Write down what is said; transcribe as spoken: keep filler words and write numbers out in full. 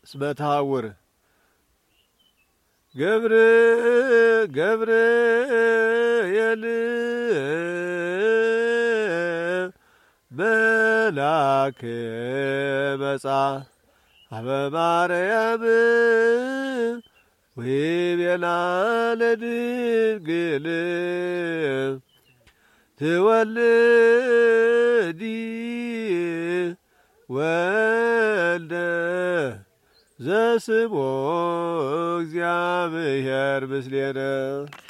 እስመ ተሐውር ገብር ገብርኤል መልአከ መጻ ሀበ ማርያም ወይቤላ ለድንግል ትወልዲ ወልደ ዘስሞ እግዚአብሔር ምስሌነ